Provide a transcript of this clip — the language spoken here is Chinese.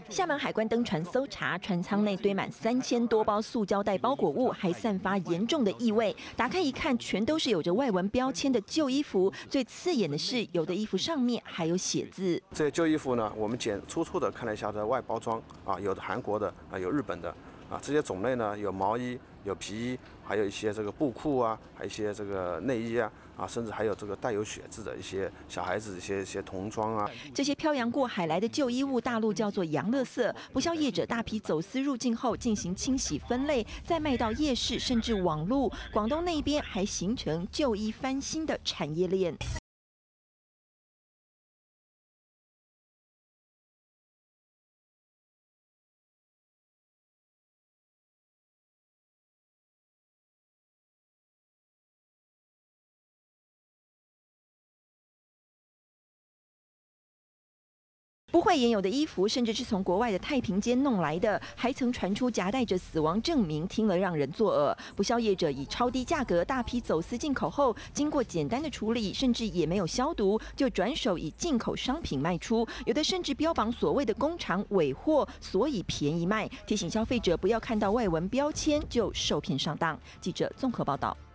厦门海关登船搜查，船舱内堆满3000多包塑胶袋包裹物，还散发严重的异味。打开一看，全都是有着外文标签的旧衣服。最刺眼的是，有的衣服上面还有写字。 这些旧衣服呢，我们粗粗的看了一下它的外包装啊，有的韩国的啊，有日本的啊，这些种类呢有毛衣、有皮衣，还有一些这个布裤啊，还有一些这个内衣啊，甚至还有这个带有血渍的一些小孩子一些童装啊。 这些漂洋过海来的旧衣物，大陆叫做洋垃圾。不肖业者大批走私入境后，进行清洗分类，再卖到夜市甚至网路。广东那边还形成旧衣翻新的产业链。不会沿有的衣服，甚至是从国外的太平间弄来的，还曾传出夹带着死亡证明，听了让人作呕。不肖业者以超低价格大批走私进口后，经过简单的处理，甚至也没有消毒，就转手以进口商品卖出，有的甚至标榜所谓的工厂尾货，所以便宜卖。提醒消费者不要看到外文标签就受骗上当。记者综合报道。